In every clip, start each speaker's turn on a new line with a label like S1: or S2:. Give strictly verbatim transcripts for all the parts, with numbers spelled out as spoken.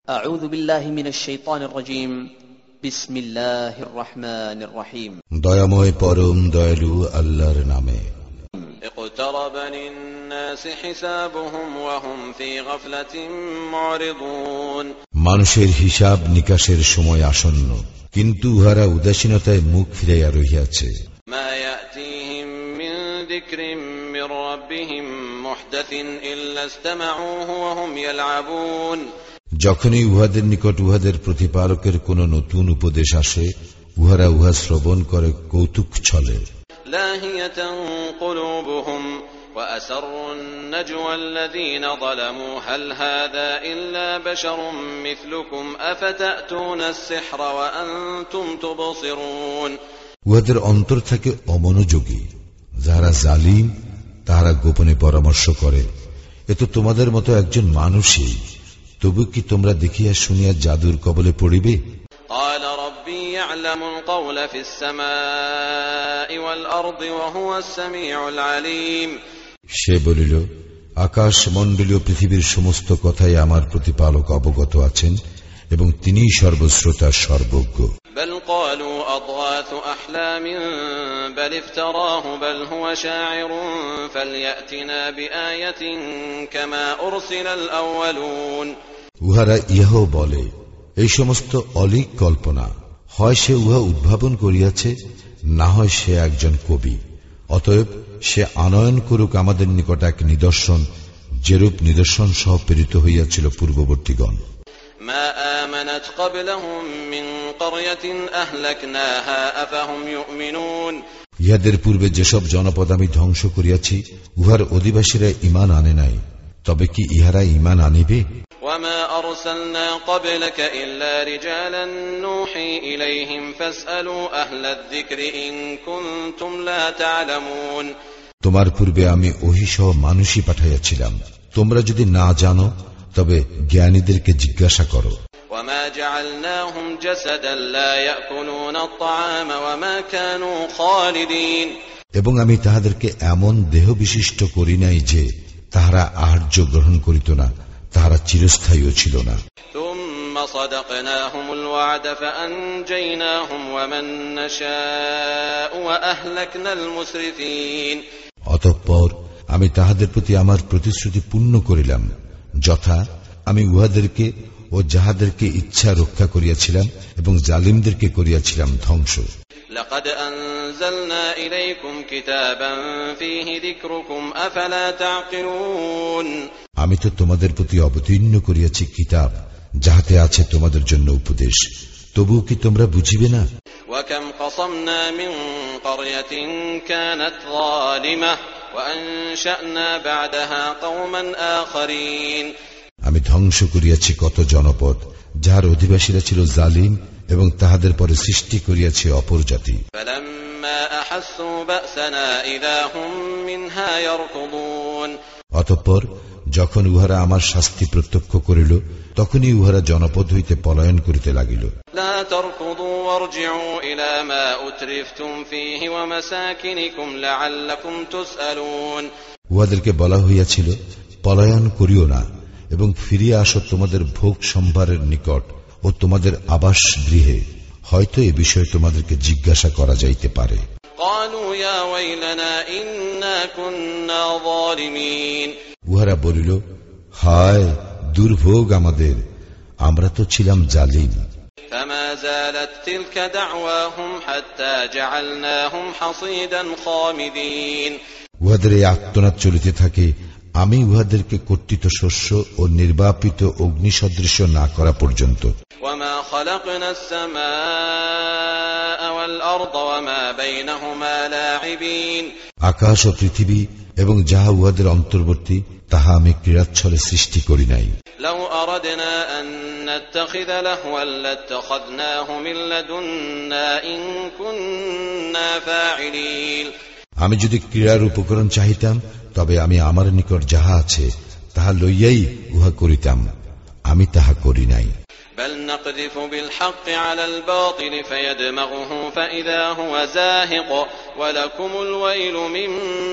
S1: أعوذ بالله من الشيطان الرجيم بسم الله الرحمن الرحيم
S2: দয়াময় পরম দয়ালু আল্লাহর নামে।
S3: اقترب للناس حسابهم وهم في غفلة معرضون
S2: মানুষের হিসাব নিকাশের সময় আসন্ন, কিন্তু উহারা উদাসীনতায় মুখ ফিরাইয়া রহিয়াছে।
S3: ما يأتيهم من ذكر من ربهم محدث إلا استمعوه وهم يلعبون
S2: যখনই উহাদের নিকট উহাদের প্রতিপালকের কোন নতুন উপদেশ আসে, উহারা উহা শ্রবণ করে কৌতুক ছলে।
S3: لاهية قلوبهم وأسروا النجوى الذين ظلموا هل هذا إلا بشر مثلكم أفتأتون السحر وأنتم تبصرون
S2: উহাদের অন্তর থাকে অমনোযোগী, যারা জালিম তাহারা গোপনে পরামর্শ করে, এ তো তোমাদের মতো একজন মানুষই, তবু কি তোমরা দেখিয়া শুনিয়া জাদুর কবলে পড়িবে?
S3: قال ربي يعلم القول في السماء والأرض وهو السميع العليم
S2: সে বলিল, আকাশ মণ্ডলীয় পৃথিবীর সমস্ত কথাই আমার প্রতিপালক অবগত আছেন এবং তিনিই সর্বশ্রোতা সর্বজ্ঞ।
S3: بل قالوا أضغاث أحلام بل افتراه بل هو شاعر فليأتنا بآية كما أرسل الأولون
S2: উহারা ইহাও বলে, এই সমস্ত অলীক কল্পনা, হয় সে উহা উদ্ভাবন করিয়াছে, না হয় সে একজন কবি, অতএব সে আনয়ন করুক আমাদের নিকট এক নিদর্শন, যেরূপ নিদর্শন সহ প্রেরিত হইয়াছিল পূর্ববর্তীগণ।
S3: ما آمنت قبلهم من قرية أهلكناها أفهم يؤمنون
S2: ইহাদের পূর্বে যেসব জনপদ আমি ধ্বংস করিয়াছি, উহার অধিবাসীরা ঈমান আনে নাই, তবে কি ইহারা ঈমান আনিবে?
S3: وما أرسلنا قبلك إلا رجالا نوحي إليهم فاسألوا أهل الذكر إن كنتم لا تعلمون
S2: তোমার পূর্বে আমি ওহী সহ মানুষই পাঠাইয়াছিলাম, তোমরা যদি না জানো তবে জ্ঞানীদেরকে জিজ্ঞাসা করো।
S3: وما جعلناهم جسدا لا يأكلون الطعام وما كانوا خالدين
S2: এবং আমি তাহাদেরকে এমন দেহ বিশিষ্ট করি নাই যে তাহারা আহার্য গ্রহণ করিত না, তাহারা চিরস্থায়ীও ছিল না।
S3: ثم صدقناهم الوعد فأنجيناهم ومن نشاء وأهلكنا المسرفين
S2: অতঃপর আমি তাহাদের প্রতি আমার প্রতিশ্রুতি পূর্ণ করিলাম, যথা আমি উহাদেরকে ও যাহাদেরকে ইচ্ছা রক্ষা করিয়াছিলাম এবং জালিমদেরকে করিয়াছিলাম ধ্বংস।
S3: لقد أنزلنا إليكم كتابا فيه ذكركم أفلا تعقلون
S2: আমি তো তোমাদের প্রতি অবতীর্ণ করিয়াছি কিতাব, যাহাতে আছে তোমাদের জন্য উপদেশ, তবু কি তোমরা বুঝিবে না?
S3: وكم قصمنا من قرية كانت ظالمة وأنشأنا بعدها قوما آخرين
S2: আমি ধ্বংস করিয়াছি কত জনপদ, যাহার অধিবাসীরা ছিল জালিম, এবং তাহাদের পরে সৃষ্টি করিয়াছি অপর জাতি।
S3: فلما أحسوا بأسنا إذا هم منها يركضون
S2: অতঃপর যখন উহারা আমার শাস্তি প্রত্যক্ষ করিল, তখনই উহারা জনপদ হইতে পলায়ন করিতে লাগিল।
S3: لا تركضوا وارجعوا إلى ما أترفتم فيه ومساكنكم لعلكم تسألون
S2: উহাদেরকে বলা হইয়াছিল, পলায়ন করিও না এবং ফিরিয়া আসো তোমাদের ভোগ সম্ভারের নিকট ও তোমাদের আবাস গৃহে, হয়তো এ বিষয়ে তোমাদেরকে জিজ্ঞাসা করা যাইতে পারে।
S3: قالوا يا ويلنا إنا كنا ظالمين
S2: উহারা বলিল, হায় দুর্ভোগ আমাদের, আমরা তো ছিলাম জালিম।
S3: فما زالت تلك دعواهم حتى جعلناهم حصيدا خامدين
S2: উহাদের এই আত্মনাদ চলিতে থাকে, আমি উহাদেরকে কর্তৃত শস্য ও নির্বাপিত অগ্নি সদৃশ না করা পর্যন্ত।
S3: وما خلقنا السماء والأرض وما بينهما لاعبين
S2: আকাশ ও পৃথিবী এবং যাহা উহাদের অন্তর্বর্তী, তাহা আমি ক্রীড়াচ্ছলে সৃষ্টি করি নাই।
S3: لو أردنا أن نتخذ لهوا لاتخذناه من لدنا إن كنا فاعلين
S2: আমি যদি ক্রীড়ার উপকরণ চাহিতাম, তবে আমি আমার নিকট যাহা আছে তাহা লইয়াই উহা করিতাম, আমি তাহা করি নাই।
S3: بل نقذف بالحق على الباطل فيدمغه فإذا هو زاهق ولكم الويل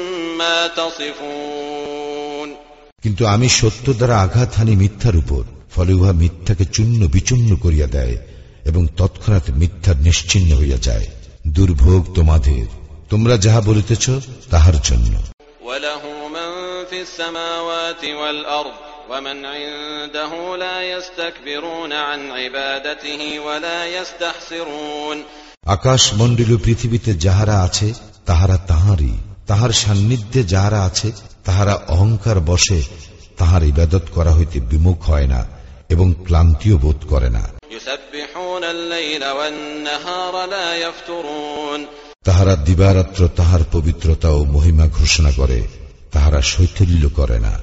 S3: مما تصفون
S2: কিন্তু আমি সত্য দ্বারা আঘাত হানি মিথ্যার উপর, ফলে উহা মিথ্যাকে চূর্ণ বিচূর্ণ করিয়া দেয় এবং তৎক্ষণাৎ মিথ্যার নিশ্চিহ্ন হইয়া যায়। দুর্ভোগ তোমাদের, তোমরা যাহা বলিতেছ তাহার জন্য। আকাশ মণ্ডলীয় পৃথিবীতে যাহারা আছে তাহারা তাহারই, তাহার সান্নিধ্যে যাহারা আছে তাহারা অহংকার বশে তাহার ইবাদত করা হইতে বিমুখ হয় না এবং ক্লান্তিও বোধ করে না। তাহারা দিবারাত্র তাহার পবিত্রতা ও মহিমা ঘোষণা করে, তাহারা শৈথিল্য করে না।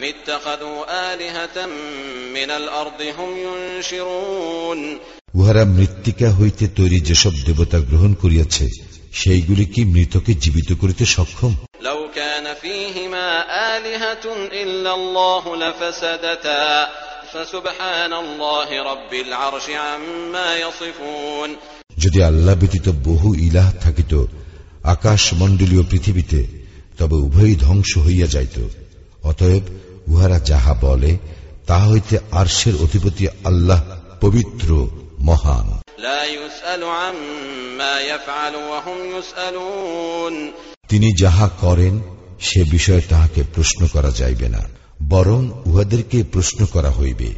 S2: উহারা মৃত্তিকা হইতে তৈরি যেসব দেবতা গ্রহণ করিয়াছে সেইগুলি কি মৃতকে জীবিত করিতে সক্ষম? যদি আল্লাহ ব্যতীত বহু ইলাহ থাকিত আকাশ মণ্ডলীয় পৃথিবীতে, তবে উভয়ই ধ্বংস হইয়া যাইত। অতএব উহারা যাহা বলে তাহা হইতে আরশের অধিপতি আল্লাহ পবিত্র, মহান। তিনি যাহা করেন সে বিষয়ে তাহাকে প্রশ্ন করা যাইবে না, বরং উহাদেরকে প্রশ্ন করা হইবে।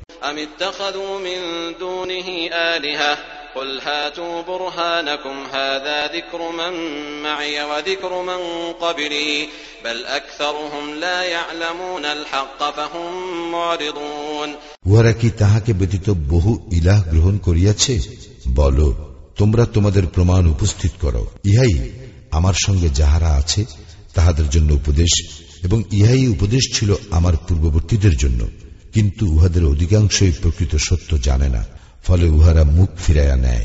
S2: قل هاتوا برهانكم هذا ذكر من معي وذكر من قبلي بل أكثرهم لا يعلمون الحق فهم معرضون। উহারা কি তাহাকে ব্যতীত বহু ইলাহ গ্রহণ করিয়াছে? বলো, তোমরা তোমাদের প্রমাণ উপস্থিত করো। ইহাই আমার সঙ্গে যাহারা আছে তাহাদের জন্য উপদেশ, এবং ইহাই উপদেশ ছিল আমার পূর্ববর্তীদের জন্য, কিন্তু উহাদের অধিকাংশই প্রকৃত সত্য জানে না, ফলে উহারা মুখ ফিরাইয়া নেয়।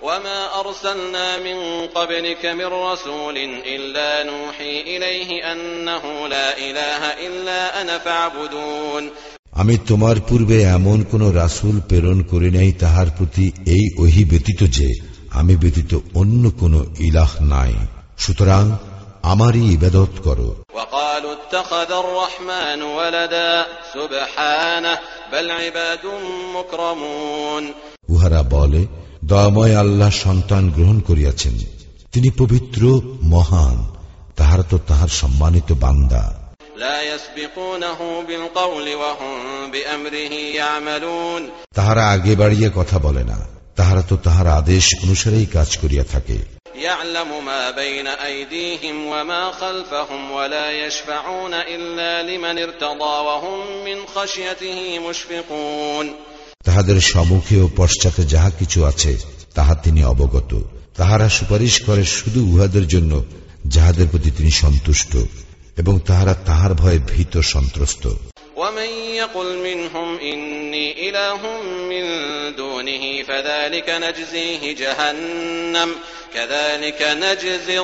S2: আমি তোমার পূর্বে এমন কোন রাসূল প্রেরণ করি নাই তাহার প্রতি এই ওহী ব্যতীত যে আমি ব্যতীত অন্য কোন ইলাহ নাই, সুতরাং আমারই ইবাদত করো। উহারা বলে, দয়াময় আল্লাহ সন্তান গ্রহণ করিয়াছেন, তিনি পবিত্র, মহান, তাহারা তো তাহার সম্মানিত বান্দা। তাহারা আগে বাড়িয়ে কথা বলে না, তাহারা তো তাহার আদেশ অনুসারেই কাজ করিয়া থাকে।
S3: يعلم ما بين أيديهم وما خلفهم ولا يشفعون إلا لمن ارتضى وهم من خشيته مشفقون।
S2: তাহাদের সম্মুখে ও পশ্চাতে যাহা কিছু আছে তাহা তিনি অবগত। তাহারা সুপারিশ করে শুধু উহাদের জন্য যাহাদের প্রতি তিনি সন্তুষ্ট, এবং তাহারা তাহার ভয়ে ভীত সন্ত্রস্ত।
S3: ومن يقل منهم إني إله من دونه فذلك نجزيه جهنم كذلك نجزي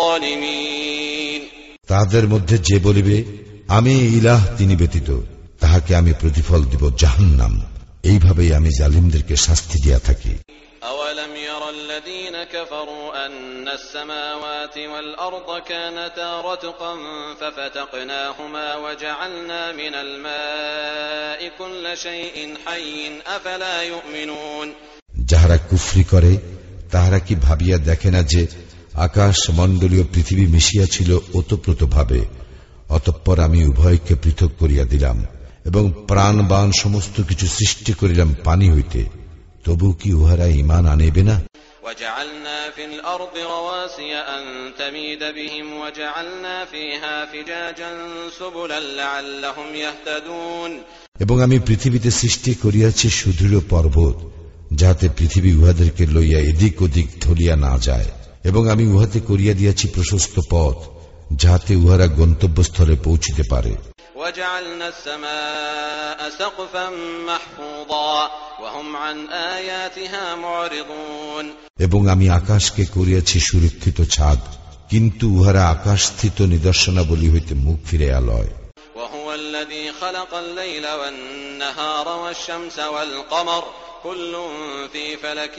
S3: الظالمين।
S2: তাদের মধ্যে যে বলিবে আমি ইলাহ তিনি ব্যতীত, তাহাকে আমি প্রতিফল দিব জাহান্নাম, এইভাবেই আমি জালিমদেরকে শাস্তি দিয়া থাকি।
S3: أولم ير الذين كفروا أن السماوات والأرض كانتا رتقا ففتقناهما وجعلنا من الماء كل شيء حي أفلا يؤمنون।
S2: যাহারা কুফরি করে তাহারা কি ভাবিয়া দেখে না যে আকাশ মণ্ডলীয় পৃথিবী মিশিয়া ছিল ওতপ্রোত ভাবে, অতঃপর আমি উভয়কে পৃথক করিয়া দিলাম এবং প্রাণবান সমস্ত কিছু সৃষ্টি করিলাম পানি হইতে, তবু কি উহারা ঈমান আনিবে না?
S3: وجعلنا في الأرض رواسي أن تميد بهم وجعلنا فيها فجاجا سبلا لعلهم يهتدون।
S2: এবং আমি পৃথিবীতে সৃষ্টি করিয়াছি সুদৃঢ় পর্বত, যাহাতে পৃথিবী উহাদেরকে লইয়া এদিক ওদিক ঢলিয়া না যায়, এবং আমি উহাতে করিয়া দিয়াছি প্রশস্ত পথ, যাহাতে উহারা গন্তব্যস্থলে পৌঁছিতে পারে।
S3: وجعلنا السماء سقفا محفوظا وهم عن آياتها معرضون।
S2: এবং আমি আকাশকে করিয়াছি সুরক্ষিত ছাদ, কিন্তু উহারা আকাশস্থিত নিদর্শনাবলী হইতে মুখ ফিরাইয়া লয়।
S3: وهو الذي خلق الليل والنهار والشمس والقمر كل في فلك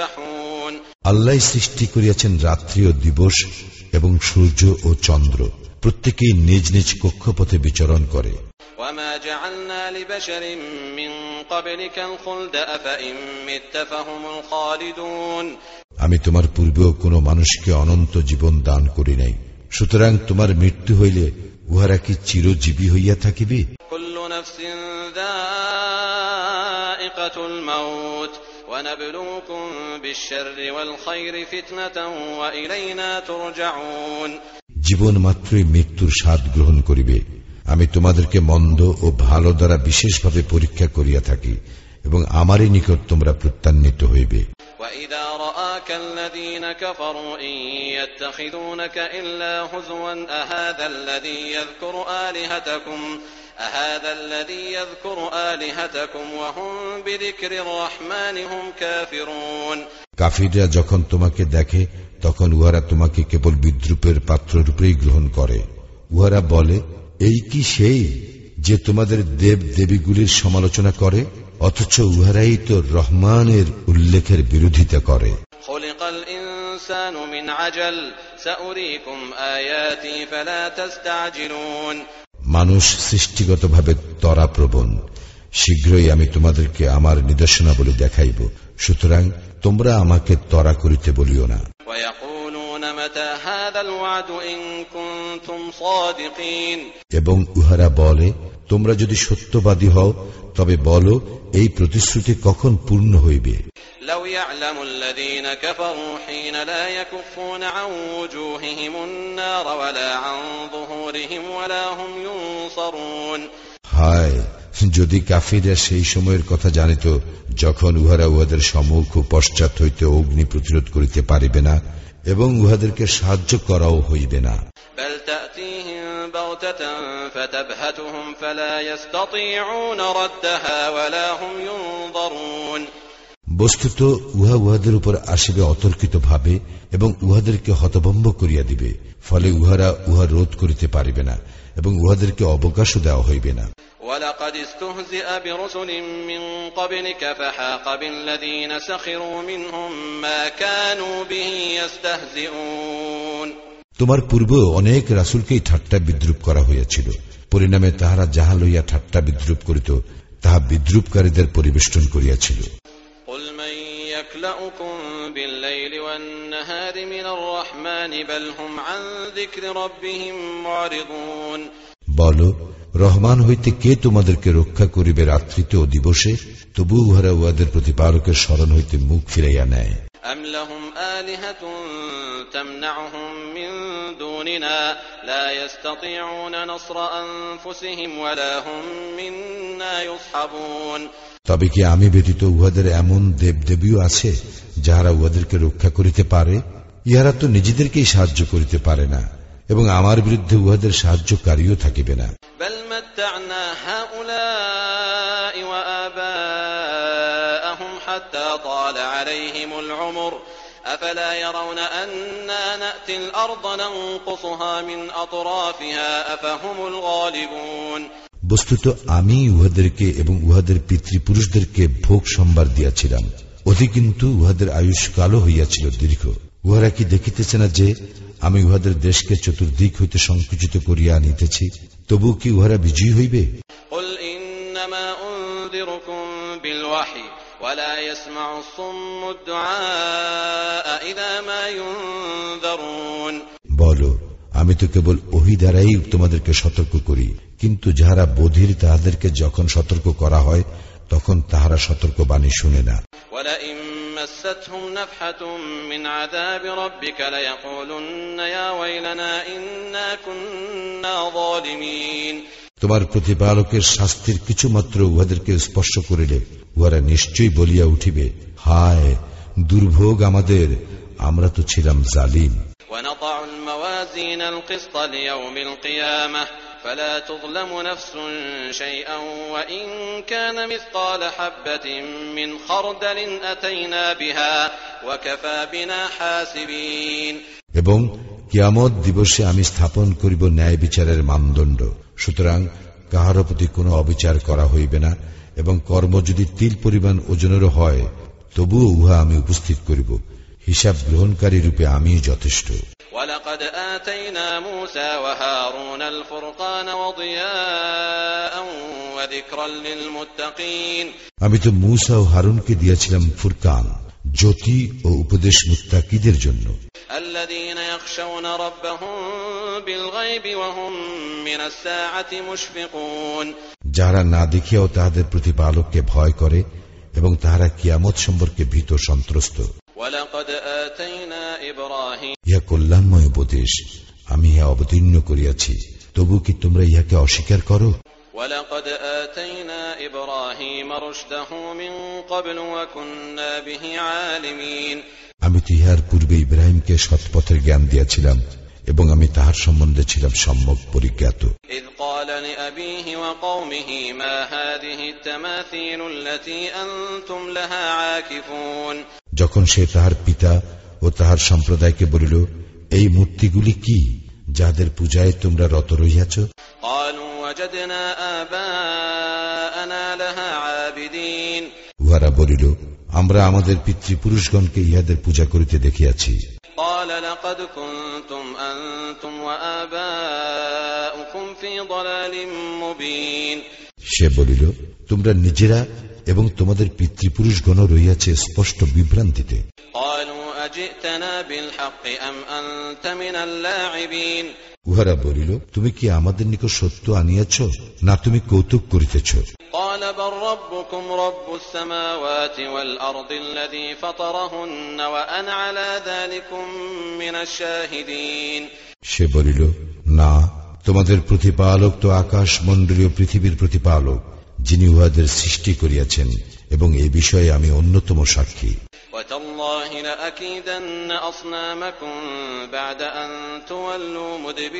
S3: يسبحون।
S2: আল্লাহ সৃষ্টি করিয়াছেন রাত্রি ও দিবস এবং সূর্য ও চন্দ্র, প্রত্যেকেই নিজ নিজ কক্ষপথে বিচরণ করে।
S3: وما جعلنا لبشر من قبلك الخلد أفإن مت فهم الخالدون
S2: আমি তোমার পূর্বেও কোন মানুষকে অনন্ত জীবন দান করি নাই, সুতরাং তোমার মৃত্যু হইলে উহারা কি চিরজীবী হইয়া থাকিবে?
S3: كل نفس ذائقة الموت ونبلوكم بالشر والخير فتنة وإلينا ترجعون
S2: জীবন মাত্রই মৃত্যুর স্বাদ গ্রহণ করিবে। আমি তোমাদেরকে মন্দ ও ভালো দ্বারা বিশেষভাবে পরীক্ষা করিয়া থাকি এবং আমারই নিকট তোমরা প্রত্যান্বিত হইবে।
S3: وَإِذَا رَآكَ الَّذِينَ كَفَرُوا إِن يَتَّخِذُونَكَ إِلَّا هُزُوًا أَهَذَا الَّذِي يَذْكُرُ آلِهَتَكُمْ أَهَذَا الَّذِي يَذْكُرُ آلِهَتَكُمْ وَهُمْ بِذِكْرِ الرَّحْمَنِ هُمْ كَافِرُونَ
S2: কাফিররা যখন তোমাকে দেখে তখন উহারা তোমাকে কেবল বিদ্রূপের পাত্ররূপেই গ্রহণ করে। উহারা বলে, এই কি সেই যে তোমাদের দেব দেবীগুলির সমালোচনা করে, অথচ উহারাই তো রহমানের উল্লেখের বিরোধিতা করে।
S3: خلقal ইনসানু মিন আজাল সাউরীকুম আয়াতি ফালা তাস্তাজিলুন
S2: মানুষ সৃষ্টিগতভাবে ত্বরাপ্রবণ, শীঘ্রই আমি তোমাদেরকে আমার নিদর্শনাবলী দেখাইব, সুতরাং তোমরা আমাকে ত্বরা করিতে বলিও না। এবং উহারা বলে, তোমরা যদি সত্যবাদী হও তবে বলো এই প্রতিশ্রুতি কখন পূর্ণ হইবে।
S3: لو يعلم الذين كفروا حين لا يكفون عن وجوههم النار ولا عن ظهورهم ولا هم ينصرون
S2: হায়, যদি কাফিররা সেই সময়ের কথা জানিত যখন উহারা উহাদের সম্মুখ ও পশ্চাৎ হইতে অগ্নি প্রতিরোধ করিতে পারিবে না এবং উহাদেরকে সাহায্য করাও হইবে না।
S3: بل تأتيهم بغتة فتبهتهم فلا يستطيعون ردها ولا هم ينظرون
S2: বস্তুত উহা উহাদের উপর আসিবে অতর্কিত ভাবে এবং উহাদেরকে হতভম্ব করিয়া দিবে, ফলে উহারা উহা রোধ করিতে পারিবে না এবং উহাদেরকে অবকাশও দেওয়া হইবে না।
S3: وَلَقَدِ اسْتُهْزِئَ بِرُسُلٍ مِّن قَبْلِكَ فَحَاقَ بِالَّذِينَ سَخِرُوا مِنْهُم مَّا كَانُوا بِهِ يَسْتَهْزِئُونَ
S2: তোমার পূর্বে অনেক রাসূলকেই ঠাট্টা বিদ্রূপ করা হইয়াছিল, পরিণামে তাহারা যাহা লইয়া ঠাট্টা বিদ্রূপ করিত তাহা বিদ্রূপকারীদের পরিবেষ্টন করিয়াছিল।
S3: قُلْ مَن يَكْلَؤُكُم بِاللَّيْلِ وَالنَّهَارِ مِنَ الرَّحْمَنِ بَلْ هُمْ عَن ذِكْرِ رَبِّهِمْ مُعْرِضُونَ
S2: বলো, রহমান হইতে কে তোমাদেরকে রক্ষা করিবে রাত্রিতে ও দিবসে? তবু উহারা উহাদের প্রতিপালকের স্মরণ হইতে মুখ ফিরাইয়া নেয়।
S3: أَمْ لَهُمْ آلِهَةٌ تَمْنَعُهُم مِّن دُونِنَا لَا يَسْتَطِيعُونَ نَصْرَ أَنفُسِهِمْ وَلَا هُم مِّنَّا يُصْحَبُونَ
S2: তবে কি আমি ব্যতীত উহাদের এমন দেবদেবীও আছে যাহারা উহাদেরকে রক্ষা করিতে পারে? ইহারা তো নিজেদেরকেই সাহায্য করিতে পারে না এবং আমার বিরুদ্ধে উহাদের সাহায্যকারীও থাকিবে না।
S3: بل متعنا هؤلاء وآباءهم حتى طال عليهم العمر أفلا يرون أنا نأتي الأرض ننقصها من أطرافها أفهم الغالبون
S2: বস্তুত আমি উহাদেরকে এবং উহাদের পিতৃপুরুষদেরকে ভোগ সম্ভার দিয়াছিলাম, অতি কিন্তু উহাদের আয়ুষ্কালও হইয়াছিল দীর্ঘ। উহারা কি দেখিতেছে না যে আমি উহাদের দেশকে চতুর্দিক হইতে সংকুচিত করিয়া আনিতেছি? তবু কি উহারা বিজয়ী হইবে?
S3: قل إنما أنذركم بالوحي ولا يسمع الصم الدعاء إذا ما ينذرون
S2: বলো, আমি তো কেবল ওহী দ্বারাই তোমাদেরকে সতর্ক করি, কিন্তু যাহারা বধির তাহাদেরকে যখন সতর্ক করা হয় তখন তাহারা সতর্কবাণী শুনে না।
S3: ولئن مستهم نفحة من عذاب ربك ليقولن يا ويلنا إنا كنا ظالمين
S2: তোমার প্রতিপালকের শাস্তির কিছু মাত্র উহাদেরকে স্পর্শ করিলে উহারা নিশ্চয়ই বলিয়া উঠিবে, হায় দুর্ভোগ আমাদের, আমরা তো ছিলাম জালিম।
S3: ونضع الموازين القسط ليوم القيامة فلا تظلم نفس شيئا وإن كان مثقال حبة من خردل أتينا بها وكفى بنا حاسبين
S2: এবং কিয়ামত দিবসে আমি স্থাপন করিব ন্যায় বিচারের মানদণ্ড, সুতরাং কাহারও প্রতি কোনো অবিচার করা হইবে না এবং কর্ম যদি তিল পরিমাণ ওজনেরও হয় তবুও উহা আমি উপস্থিত করিব, হিসাব গ্রহণকারী রূপে আমি যথেষ্ট।
S3: ولقد آتينا موسى وهارون الفرقان وضياء وذكرا للمتقين
S2: আমি তো মূসা ও হারুনকে দিয়েছিলাম ফুরকান, জ্যোতি ও উপদেশ মুত্তাকিদের জন্য।
S3: الذين يخشون ربهم بالغيب وهم من الساعة مشفقون
S2: যারা না দেখিয়াও তাহাদের প্রতিপালককে ভয় করে এবং তাহারা কিয়ামত সম্পর্কে ভীত সন্ত্রস্ত।
S3: ولقد آتينا إبراهيم
S2: ইহা কল্যাণময় উপদেশ, আমি ইহা অবতীর্ণ করিয়াছি, তবু কি তোমরা ইহাকে অস্বীকার করো?
S3: ولقد آتينا إبراهيم رشده من قبل وكنا به عالمين
S2: আমি তো ইহার পূর্বে ইব্রাহিমকে সৎপথের জ্ঞান দিয়াছিলাম এবং আমি তাহার সম্বন্ধে ছিলাম সম্যক পরিজ্ঞাত।
S3: إذ قال لأبيه وقومه ما هذه التماثيل التي أنتم لها عاكفون
S2: যখন সে তাহার পিতা ও তাহার সম্প্রদায়কে বলিল, এই মূর্তিগুলি কি যাদের পূজায় তোমরা রত রহিয়াছ?
S3: قالوا وجدنا آباءنا لها عابدين
S2: উহারা বলিল, আমরা আমাদের পিতৃপুরুষগণকে ইহাদের পূজা করিতে দেখিয়াছি।
S3: قال لقد كنتم أنتم وآباؤكم في ضلال مبين
S2: সে বলিল, তোমরা নিজেরা এবং তোমাদের পিতৃপুরুষগণ রহিয়াছে স্পষ্ট বিভ্রান্তিতে।
S3: قالوا أجئتنا بالحق أم أنت من اللاعبين
S2: উহারা বলিল, তুমি কি আমাদের নিকট সত্য আনিয়াছ, না তুমি কৌতুক করিতেছ?
S3: قال بل ربكم رب السماوات والأرض الذي فطرهن وأنا على ذلكم من الشاهدين
S2: সে বলিল, না, তোমাদের প্রতিপালক তো আকাশ মণ্ডলীয় পৃথিবীর প্রতিপালক, যিনি উহাদের সৃষ্টি করিয়াছেন, এবং এই বিষয়ে আমি অন্যতম সাক্ষী।
S3: وتالله لأكيدن أصنامكم بعد أن تولوا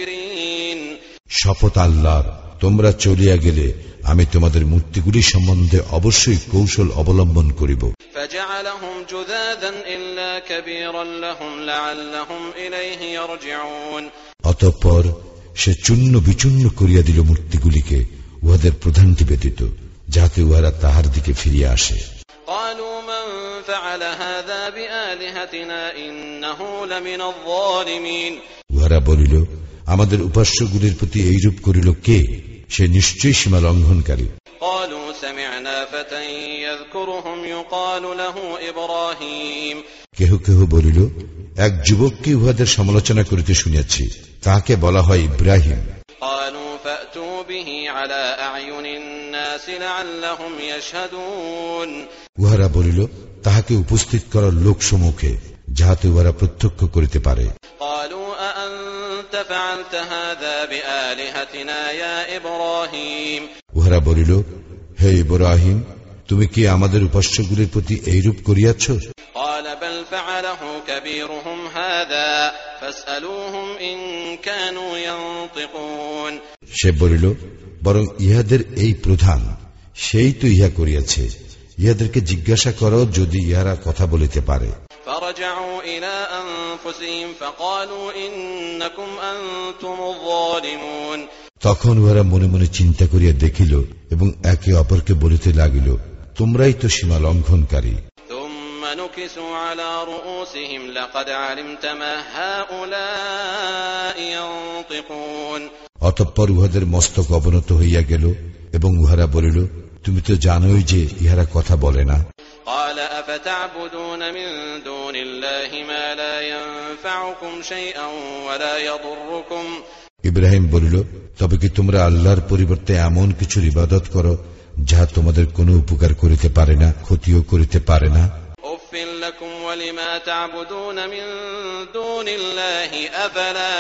S3: مدبرين
S2: শপথ আল্লাহর, তোমরা চলিয়া গেলে আমি তোমাদের মূর্তিগুলি সম্বন্ধে অবশ্যই কৌশল অবলম্বন করিব।
S3: فجعلهم جذاذا إلا كبيرا لهم لعلهم إليه يرجعون
S2: অতঃপর সে চূর্ণ বিচূর্ণ করিয়া দিল মূর্তিগুলিকে, উহাদের প্রধানটি ব্যতীত, যাতে উহারা তাহার দিকে ফিরিয়া আসে।
S3: قالوا من فعل هذا بآلهتنا إنه لمن الظالمين
S2: উহারা বলিল, আমাদের উপাস্যগুলির প্রতি এইরূপ করিল কে? সে নিশ্চয়ই সীমা লঙ্ঘনকারী।
S3: قالوا سمعنا فتى يذكرهم يقال له إبراهيم
S2: কেহ কেহ বলিল, এক যুবককে উহাদের সমালোচনা করিতে শুনিয়াছি, তাহাকে বলা হয় ইব্রাহিম।
S3: قالوا فأتوا به على أعين الناس لعلهم يشهدون
S2: উহারা বলিল, তাহাকে উপস্থিত করার লোক সম্মুখে, যাহাতে উহারা প্রত্যক্ষ করিতে পারে।
S3: قالوا أأنت فعلت هذا بآلهتنا يا إبراهيم
S2: উহারা বলিল, হে ইব্রাহিম, তুমি কি আমাদের উপাস্যগুলির প্রতি এইরূপ করিয়াছ?
S3: قال بل فعله كبيرهم هذا فاسألوهم إن كانوا ينطقون
S2: সে বলিল, বরং ইহাদের এই প্রধান, সেই তো ইহা করিয়াছে, ইহাদেরকে জিজ্ঞাসা করো যদি ইহারা কথা বলিতে পারে।
S3: فرجعوا إلى أنفسهم فقالوا إنكم أنتم الظالمون
S2: তখন উহারা মনে মনে চিন্তা করিয়া দেখিল এবং একে অপরকে বলিতে লাগিল, তোমরাই তো সীমা লঙ্ঘনকারী।
S3: ثم نكسوا على رؤوسهم لقد علمت ما هؤلاء ينطقون
S2: অতঃপর উহাদের মস্তক অবনত হইয়া গেল এবং উহারা বলিল, তুমি তো জানোই যে ইহারা কথা বলে না।
S3: قال أفتعبدون من دون الله ما لا ينفعكم شيئا ولا يضركم
S2: ইব্রাহিম বলিল, তবে কি তোমরা আল্লাহর পরিবর্তে এমন কিছুর ইবাদত করো যাহা তোমাদের কোনো উপকার করিতে পারে না, ক্ষতিও করিতে পারে না?
S3: أف لكم ولما تعبدون من دون الله أفلا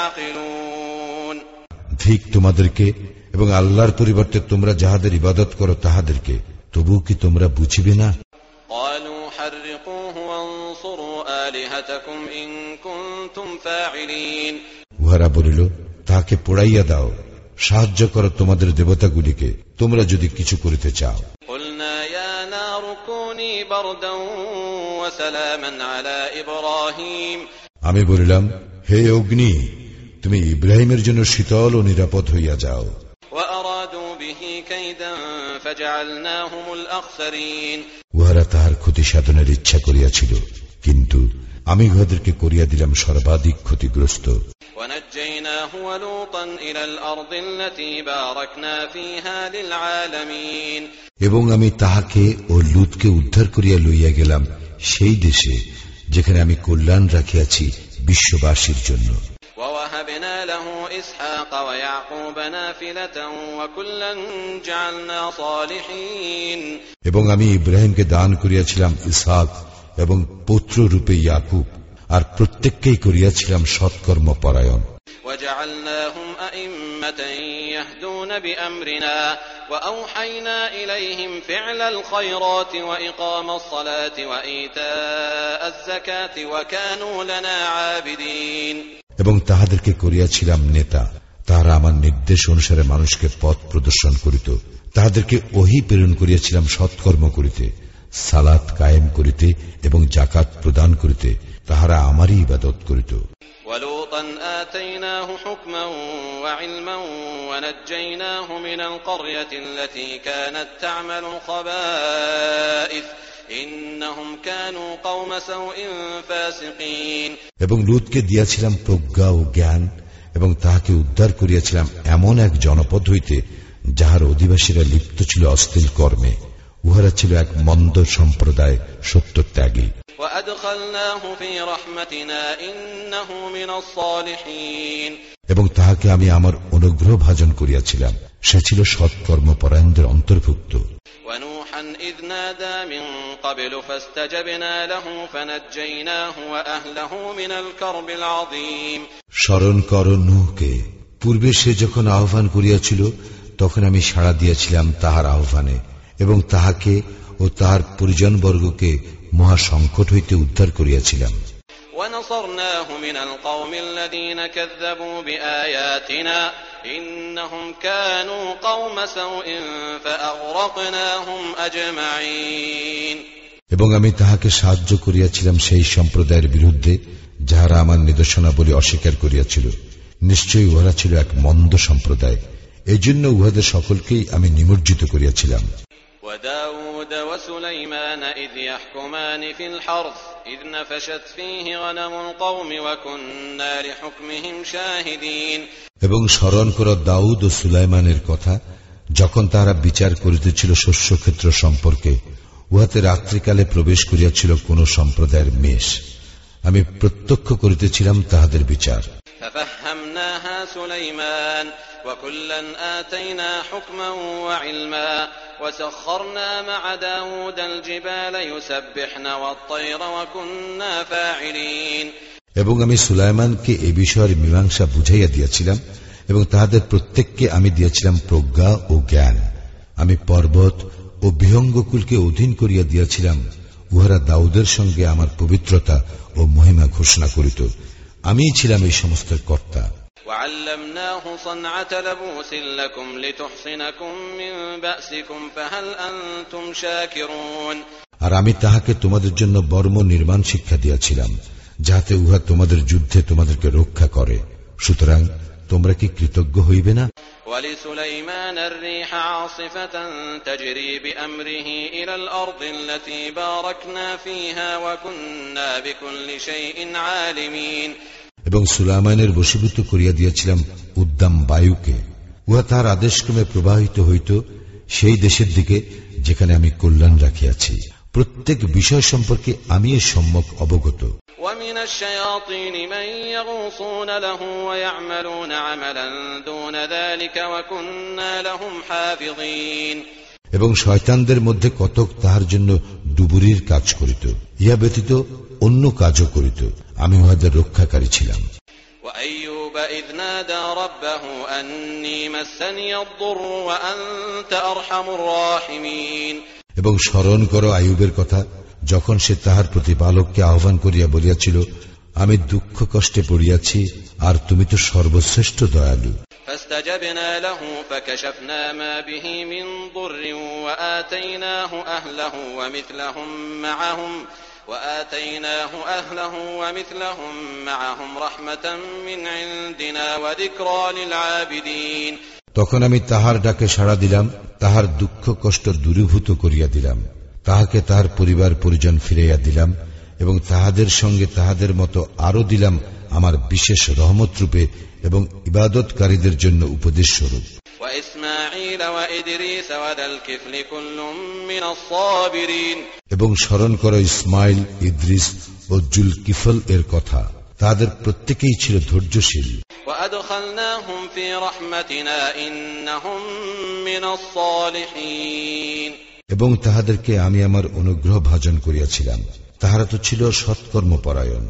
S3: تعقلون
S2: ঠিক তোমাদেরকে এবং আল্লাহর পরিবর্তে তোমরা যাহাদের ইবাদত করো তাহাদেরকে, তবু কি তোমরা বুঝিবে না?
S3: قالوا حرقوه وانصروا آلهتكم إن كنتم فاعلين
S2: উহারা বলিল, তাহাকে পোড়াইয়া দাও, সাহায্য করো তোমাদের দেবতাগুলিকে, তোমরা যদি কিছু করিতে চাও।
S3: قلنا يا نار كوني بردا وسلاما على إبراهيم
S2: আমি বলিলাম, হে অগ্নি, তুমি ইব্রাহিমের জন্য শীতল ও নিরাপদ হইয়া যাও।
S3: وأرادوا به كيدا فجعلناهم الأخسرين
S2: উহারা তাহার ক্ষতি সাধনের ইচ্ছা করিয়াছিল, কিন্তু আমি উহাদেরকে করিয়া দিলাম সর্বাধিক ক্ষতিগ্রস্ত। এবং আমি তাহাকে ও লুতকে উদ্ধার করিয়া লইয়া গেলাম সেই দেশে যেখানে আমি কল্যাণ রাখিয়াছি বিশ্ববাসীর জন্য। এবং আমি ইব্রাহিমকে দান করিয়াছিলাম ইসহাক এবং পুত্র রূপে ইয়াকুব, আর প্রত্যেককেই করিয়াছিলাম সৎকর্ম পরায়ণ।
S3: وجعلناهم أئمة يهدون بأمرنا وأوحينا إليهم فعل الخيرات وإقام الصلاة وإيتاء الزكاة وكانوا لنا عابدين।
S2: এবং তাহাদেরকে করিয়াছিলাম নেতা, তাহারা আমার নির্দেশ অনুসারে মানুষকে পথ প্রদর্শন করিত। তাহাদেরকে ওহী প্রেরণ করিয়াছিলাম সৎকর্ম করিতে, সালাত কায়েম করিতে এবং যাকাত প্রদান করিতে। তাহারা আমারই ইবাদত করিত।
S3: ولوطا آتيناه حكما وعلما ونجيناه من القرية التي كانت تعمل الخبائث إنهم كانوا قوم سوء فاسقين। এবং লূতকে দিয়াছিলাম প্রজ্ঞা ও জ্ঞান এবং তাহাকে উদ্ধার করিয়াছিলাম এমন এক জনপদ হইতে যাহার অধিবাসীরা লিপ্ত ছিল অশ্লীল কর্মে। উহারা ছিল এক মন্দ সম্প্রদায়, সত্যত্যাগী। এবং তাহাকে আমি আমার অনুগ্রহ ভাজন করিয়াছিলাম, সে ছিল সৎকর্ম পরায়ণদের অন্তর্ভুক্ত। স্মরণ কর নূহকে, পূর্বে সে যখন আহ্বান করিয়াছিল তখন আমি সাড়া দিয়াছিলাম তাহার আহ্বানে এবং তাহাকে ও তাহার পরিজনবর্গকে মহা সংকট হইতে উদ্ধার করিয়াছিলাম। এবং আমি তাহাকে সাহায্য করিয়াছিলাম সেই সম্প্রদায়ের বিরুদ্ধে যাহারা আমার নিদর্শনাবলী অস্বীকার করিয়াছিল। নিশ্চয়ই উহারা ছিল এক মন্দ সম্প্রদায়, এই জন্য উহাদের সকলকেই আমি নিমজ্জিত করিয়াছিলাম। وداود وسليمان إذ يحكمان في الحرث إذ نفشت فيه غنم القوم وكنا لحكمهم شاهدين।
S2: এবং স্মরণ কর দাউদ ও সুলাইমানের কথা, যখন তাহারা বিচার করিতেছিল শস্যক্ষেত্র সম্পর্কে, উহাতে রাত্রিকালে প্রবেশ করিয়াছিল কোন সম্প্রদায়ের মেষ। আমি প্রত্যক্ষ করিতেছিলাম তাহাদের বিচার।
S3: ففهمناها سليمان وكلا آتينا حكما وعلما وسخرنا مع داود الجبال يسبحن والطير وكنا فاعلين।
S2: এবং আমি সুলাইমানকে এ বিষয়ের মীমাংসা বুঝাইয়া দিয়াছিলাম এবং তাহাদের প্রত্যেককে আমি দিয়াছিলাম প্রজ্ঞা ও জ্ঞান। আমি পর্বত ও বিহঙ্গকুলকে অধীন করিয়া দিয়াছিলাম, উহারা দাউদের সঙ্গে আমার পবিত্রতা ও মহিমা ঘোষণা করিত। আমিই ছিলাম এই সমস্ত কর্তা।
S3: وعلمناه صنعة لبوس لكم لتحصنكم من بأسكم فهل أنتم شاكرون।
S2: আর আমি তাহাকে তোমাদের জন্য বর্ম নির্মাণ শিক্ষা দিয়াছিলাম, যাহাতে উহা তোমাদের যুদ্ধে তোমাদেরকে রক্ষা করে। সুতরাং তোমরা কি কৃতজ্ঞ হইবে না?
S3: ولسليمان الريح عاصفة تجري بأمره إلى الأرض التي باركنا فيها وكنا بكل شيء عالمين।
S2: এবং সুলাইমানের বশীভূত করিয়া দিয়াছিলাম উদ্দাম বায়ুকে, উহা তাহার আদেশক্রমে প্রবাহিত হইত সেই দেশের দিকে যেখানে আমি কল্যাণ রাখিয়াছি। প্রত্যেক বিষয় সম্পর্কে আমি এর সম্যক অবগত।
S3: ومن الشياطين من يغوصون له ويعملون عملا دون ذلك وكنا لهم حافظين।
S2: এবং শয়তানদের মধ্যে কতক তাহার জন্য ডুবুরির কাজ করিত, ইহা ব্যতীত অন্য কাজও করিত। আমি উহাদের রক্ষাকারী ছিলাম।
S3: وأيوب إذ نادى ربه أني مسني الضر وأنت أرحم الراحمين।
S2: এবং স্মরণ করো আইয়ুবের কথা, যখন সে তাহার প্রতিপালককে আহ্বান করিয়া বলিয়াছিল, আমি দুঃখ কষ্টে পড়িয়াছি আর তুমি তো সর্বশ্রেষ্ঠ দয়ালু।
S3: فاستجبنا له فكشفنا ما به من ضر وآتيناه أهله ومثلهم معهم وآتيناه أهله ومثلهم معهم رحمة من عندنا وذكرى للعابدين।
S2: তখন আমি তাহার ডাকে সাড়া দিলাম, তাহার দুঃখ কষ্ট দূরীভূত করিয়া দিলাম, তাহাকে তাহার পরিবার পরিজন ফিরাইয়া দিলাম এবং তাহাদের সঙ্গে তাহাদের মতো আরো দিলাম আমার বিশেষ রহমত রূপে এবং ইবাদতকারীদের জন্য উপদেশ স্বরূপ। এবং স্মরণ করো ইসমাইল, ইদ্রিস ও জুলকিফল এর কথা, তাদের প্রত্যেকেই ছিল ধৈর্যশীল। এবং তাহাদেরকে আমি আমার অনুগ্রহ ভাজন করিয়াছিলাম, তাহারা তো ছিল সৎকর্মপরায়ণ।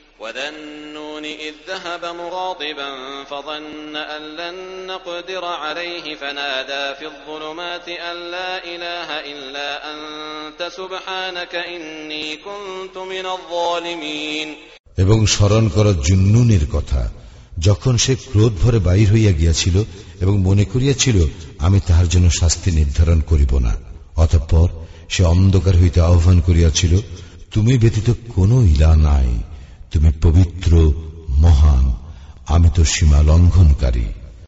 S3: إذ ذهب مغاضبا فظن أن لن نقدر عليه فنادى في الظلمات أن لا إله إلا أنت سبحانك إني كنت من الظالمين।
S2: এবং স্মরণ কর জুন্নুনের কথা, যখন সে ক্রোধ ভরে বাহির হইয়া গিয়াছিল এবং মনে করিয়াছিল আমি তাহার জন্য শাস্তি নির্ধারণ করিব না। অতঃপর সে অন্ধকার হইতে আহ্বান করিয়াছিল, তুমি ব্যতীত কোনো ইলাহ নাই, তুমি পবিত্র মহান, আমি তো সীমা লঙ্ঘনকারী।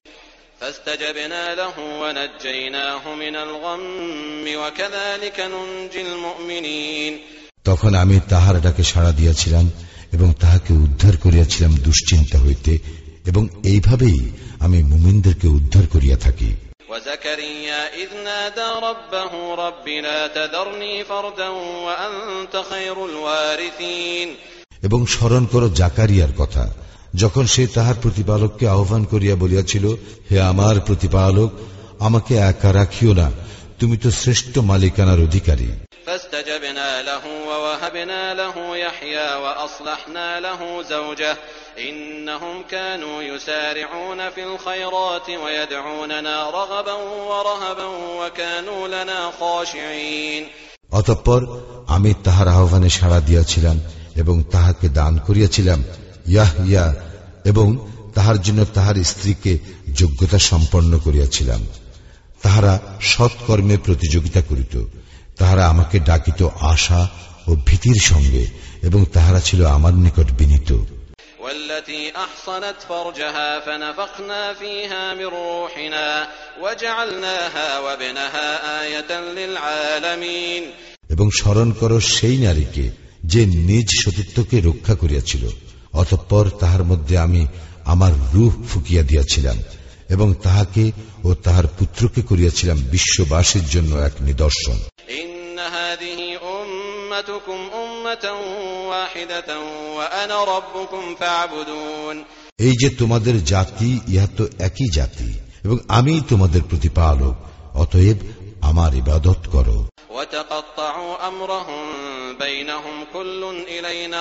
S2: তখন আমি তাহার ডাকে সাড়া দিয়াছিলাম এবং তাহাকে উদ্ধার করিয়াছিলাম দুশ্চিন্তা হইতে, এবং এইভাবেই আমি মুমিনদেরকে উদ্ধার করিয়া থাকি।
S3: وزكريا إذ نادى ربه رب لا تذرني فردا وأنت خير الوارثين।
S2: এবং স্মরণ করো জাকারিয়ার কথা, যখন সে তাহার প্রতিপালককে আহ্বান করিয়া বলিয়াছিল, হে আমার প্রতিপালক, আমাকে একা রাখিও না, তুমি তো শ্রেষ্ঠ মালিকানার অধিকারী।
S3: فاستجبنا له ووهبنا له يحيى وأصلحنا له زوجه إنهم كانوا يسارعون في الخيرات ويدعوننا رغبا ورهبا وكانوا لنا خاشعين।
S2: অতঃপর আমি তাহার আহ্বানে সাড়া দিয়াছিলাম এবং তাহাকে দান করিয়াছিলাম ইয়াহইয়া, এবং তাহার জন্য তাহার স্ত্রীকে যোগ্যতা সম্পন্ন করিয়াছিলাম। তাহারা সৎকর্মে প্রতিযোগিতা করিত, তাহারা আমাকে ডাকিত আশা ও ভীতির সঙ্গে, এবং তাহারা ছিল আমার নিকট বিনীত।
S3: والتي أحصنت فرجها فنفخنا فيها من روحنا وجعلناها وابنها آية للعالمين।
S2: এবং স্মরণ করো সেই নারীকে যে নিজ সতীত্বকে রক্ষা করিয়াছিল, অতঃপর তাহার মধ্যে আমি আমার রূহ ফুকিয়া দিয়াছিলাম এবং তাহাকে ও তাহার পুত্রকে করিয়াছিলাম বিশ্ববাসীর জন্য এক নিদর্শন।
S3: ইন্না হাযিহি উম্মাতুকুম উম্মাতান ওয়াহিদাতান ওয়া আনা রাব্বুকুম ফা'বুদুন।
S2: এই যে তোমাদের জাতি, ইহা তো একই জাতি এবং আমি তোমাদের প্রতিপালক, অতএব আমার ইবাদত করো।
S3: وتقطعوا أمرهم بينهم كل إلينا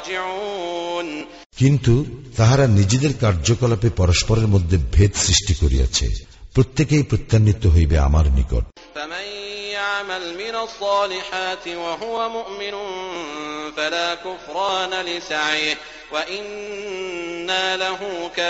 S3: راجعون।
S2: কিন্তু তাহারা নিজেদের কার্যকলাপে পরস্পরের মধ্যে ভেদ সৃষ্টি করিয়াছে, প্রত্যেকেই প্রত্যান্বিত হইবে আমার নিকট।
S3: فمن يعمل من الصالحات وهو مؤمن فلا كفران لسعيه وإنا له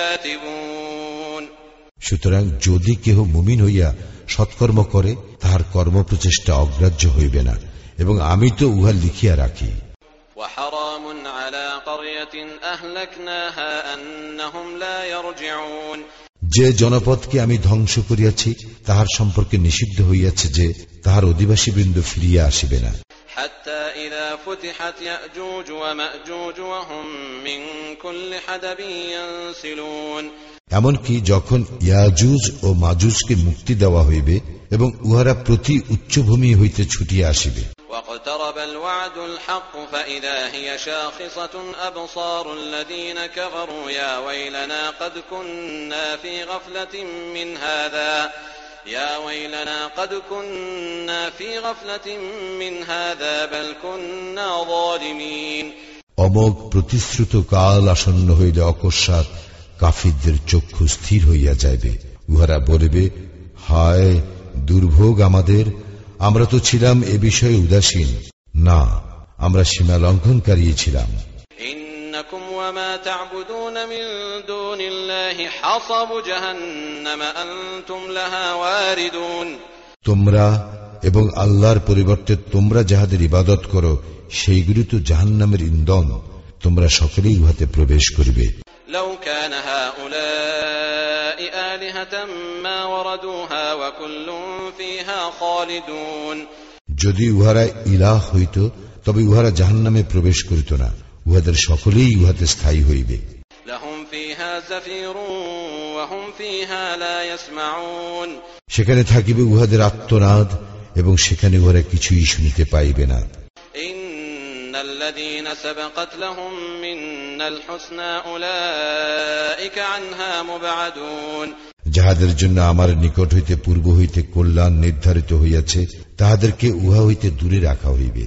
S3: كاتبون।
S2: সুতরাং যদি কেহ মুমিন হইয়া সৎকর্ম করে, তাহার কর্ম প্রচেষ্টা অগ্রাহ্য হইবে না, এবং আমি তো উহা লিখিয়া রাখি।
S3: وحرام على قرية أهلكناها أنهم لا يرجعون।
S2: যে জনপদকে আমি ধ্বংস করিয়াছি, তাহার সম্পর্কে নিষিদ্ধ হইয়াছে যে তাহার অধিবাসীবৃন্দ ফিরিয়া আসিবে না।
S3: حتى إذا فتحت يأجوج ومأجوج وهم من كل حدب ينسلون।
S2: এমনকি যখন ইয়াজুজ ও মাজুজকে মুক্তি দেওয়া হইবে এবং উহারা প্রতি উচ্চভূমি হইতে ছুটিয়া আসিবে।
S3: واقترب الوعد الحق فإذا هي شاخصة أبصار الذين كفروا يا ويلنا قد كنا في غفلة من هذا يا ويلنا قد كنا في غفلة من هذا بل كنا ظالمين।
S2: অমোঘ প্রতিশ্রুত কাল আসন্ন হইলে অকস্মাৎ কাফিরদের চক্ষু স্থির হইয়া যাইবে, উহারা বলিবে, হায় দুর্ভোগ আমাদের, আমরা তো ছিলাম এ বিষয়ে উদাসীন, না আমরা সীমা লঙ্ঘনকারী ছিলাম।
S3: ইন্নাকুম ওয়া মা তা'বুদুন মিন দুনিল্লাহি হাসাবু জাহান্নাম আনতুম লাহা ওয়ারিদুন।
S2: তোমরা এবং আল্লাহর পরিবর্তে তোমরা যাহাদের ইবাদত করো, সেইগুলি তো জাহান্নামের ইন্ধন, তোমরা সকলেই উহাতে প্রবেশ করিবে।
S3: لو كان هؤلاء آلهة ما وردوها وكل فيها خالدون।
S2: যদি উহারা ইলাহ হইত, তবে উহারা জাহান্নামে প্রবেশ করিত না, উহাদের সকলেই উহাতে স্থায়ী হইবে। সেখানে থাকিবে উহাদের আত্মনাদ এবং সেখানে উহারা কিছুই শুনিতে পাইবে না। যাহাদের জন্য আমার নিকট হইতে পূর্ব হইতে কল্যাণ নির্ধারিত হইয়াছে তাহাদেরকে উহা হইতে দূরে রাখা হইবে।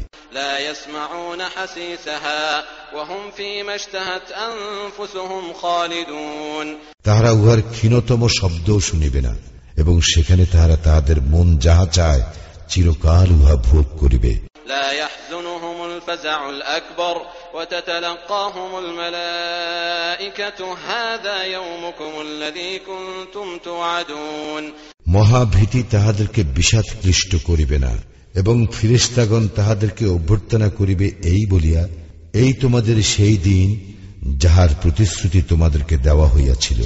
S2: তাহারা উহার ক্ষীণতম শব্দও শুনিবে না এবং সেখানে তাহারা তাহাদের মন যাহা চায় চিরকাল উহা ভোগ করিবে। মহাভীতি তাহাদেরকে বিষাদক্লিষ্ট করিবে না এবং ফিরেশতাগণ তাহাদেরকে অভ্যর্থনা করিবে এই বলিয়া, এই তোমাদের সেই দিন যাহার প্রতিশ্রুতি তোমাদেরকে দেওয়া হইয়াছিল।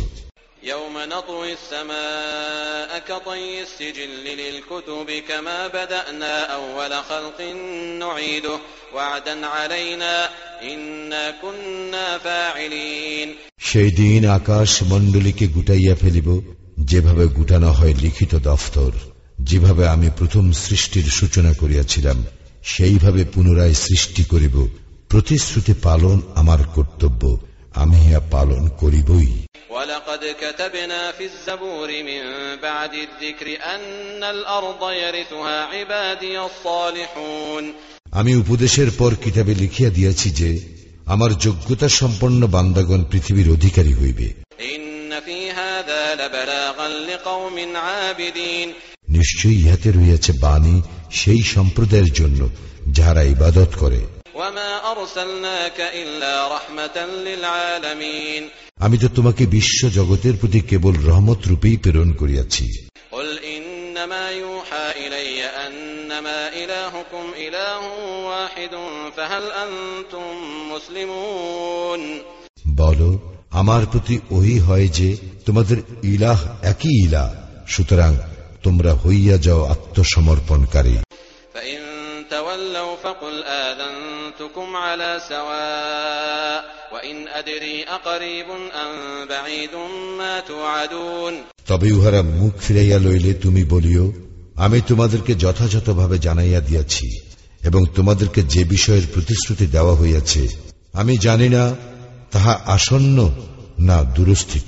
S2: সেই দিন আকাশ মণ্ডলীকে গুটাইয়া ফেলিব যেভাবে গুটানো হয় লিখিত দফতর। যেভাবে আমি প্রথম সৃষ্টির সূচনা করিয়াছিলাম সেইভাবে পুনরায় সৃষ্টি করিব। প্রতিশ্রুতি পালন আমার কর্তব্য, আমি ইহা পালন করিবই।
S3: وَلَقَدْ كَتَبْنَا فِي الزَّبُورِ مِن بَعْدِ الذِّكْرِ أَنَّ الْأَرْضَ يَرِثُهَا عِبَادِيَ الصَّالِحُونَ। আমি উপদেশের পর কিতাবে লিখিয়া দিয়েছি যে আমার যোগ্যতা সম্পন্ন বান্দাগণ পৃথিবীর অধিকারী হইবে। إِنَّ فِي هَذَا لَبَلَاغًا لِقَوْمٍ عَابِدِينَ।
S2: নিশ্চয়ই ইহাতে রয়েছে বাণী সেই সম্প্রদায়ের জন্য যাহারা ইবাদত করে।
S3: وَمَا أَرْسَلْنَاكَ إِلَّا رَحْمَةً لِلْعَالَمِينَ।
S2: আমি তো তোমাকে বিশ্ব জগতের প্রতি কেবল রহমত রূপেই প্রেরণ করিয়াছি।
S3: قُلْ إِنَّمَا يُوحَى إِلَيَّ أَنَّمَا إِلَٰهُكُمْ إِلَٰهٌ وَاحِدٌ فَهَلْ أَنْتُمْ مُسْلِمُونَ। বলো, আমার প্রতি ওহী হয় যে তোমাদের ইলাহ একই ইলাহ, সুতরাং তোমরা হইয়া যাও আত্মসমর্পণকারী। فَإِن تَوَلَّوْا فَقُلْ آذَنْتُكُمْ عَلَى سَوَاءٍ وَإِنْ أَدْرِي أَقَرِيبٌ أَمْ بَعِيدٌ مَا تُوعَدُونَ। তবে
S2: উহারা মুখ ফিরাইয়া লইলে তুমি বলিও, আমি তোমাদেরকে যথাযথভাবে জানাইয়া দিয়াছি এবং তোমাদেরকে যে বিষয়ের প্রতিশ্রুতি দেওয়া হইয়াছে আমি জানি না তাহা আসন্ন না দূরস্থিত।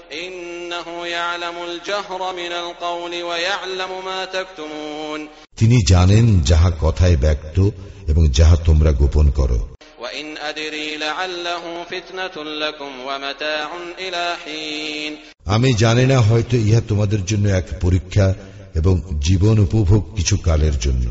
S2: তিনি জানেন যাহা কথায় ব্যক্ত এবং যাহা তোমরা গোপন করো। আমি জানি না, হয়তো ইহা তোমাদের জন্য এক পরীক্ষা এবং জীবন উপভোগ কিছু কালের জন্য।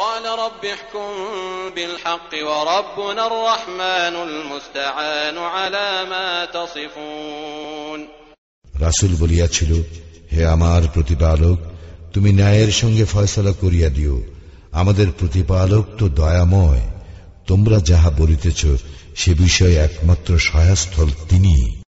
S2: রাসূল বলিয়াছিল, হে আমার প্রতিপালক, তুমি ন্যায়ের সঙ্গে ফয়সালা করিয়া দিও, আমাদের প্রতিপালক তো দয়াময়, তোমরা যাহা বলিতেছ সে বিষয়ে একমাত্র সহায়স্থল তিনি।